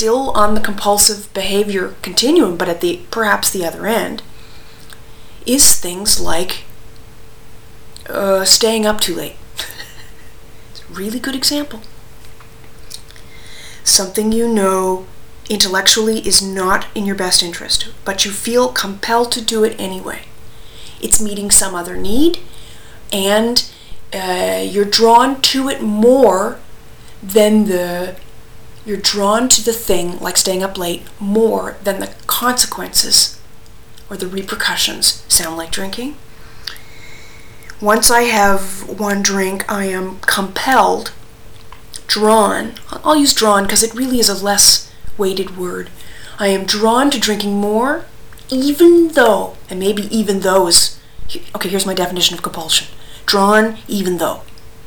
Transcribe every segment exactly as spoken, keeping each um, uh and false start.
still on the compulsive behavior continuum, but at the perhaps the other end, is things like uh, staying up too late. It's a really good example. Something you know intellectually is not in your best interest, but you feel compelled to do it anyway. It's meeting some other need, and uh, you're drawn to it more than the, you're drawn to the thing, like staying up late, more than the consequences or the repercussions. Sound like drinking? Once I have one drink, I am compelled, drawn, I'll use drawn because it really is a less weighted word. I am drawn to drinking more, even though, and maybe even though is, okay, here's my definition of compulsion. Drawn even though.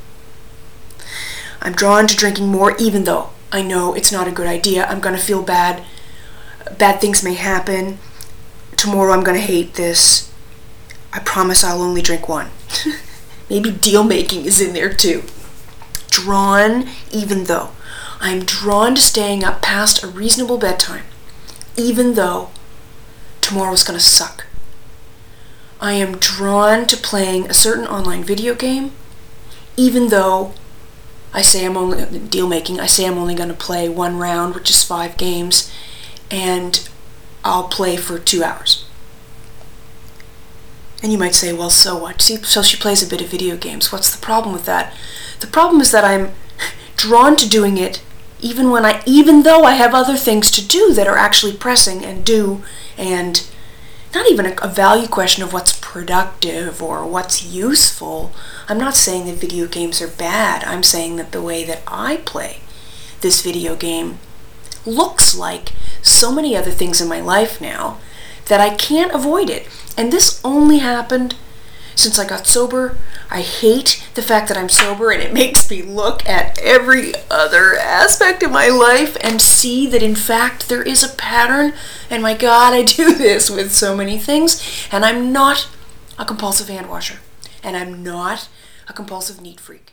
I'm drawn to drinking more even though I know it's not a good idea. I'm going to feel bad. Bad things may happen. Tomorrow I'm going to hate this. I promise I'll only drink one. Maybe deal making is in there too. Drawn even though. I'm drawn to staying up past a reasonable bedtime, even though tomorrow's going to suck. I am drawn to playing a certain online video game, even though I say I'm only, deal making, I say I'm only going to play one round, which is five games, and I'll play for two hours. And you might say, well, so what? See, so she plays a bit of video games. What's the problem with that? The problem is that I'm drawn to doing it even when I, even though I have other things to do that are actually pressing and do, and not even a, a value question of what's productive or what's useful. I'm not saying that video games are bad. I'm saying that the way that I play this video game looks like so many other things in my life now that I can't avoid it. And this only happened since I got sober. I hate the fact that I'm sober, and it makes me look at every other aspect of my life and see that in fact there is a pattern, and my God, I do this with so many things, and I'm not a compulsive hand washer, and I'm not a compulsive neat freak.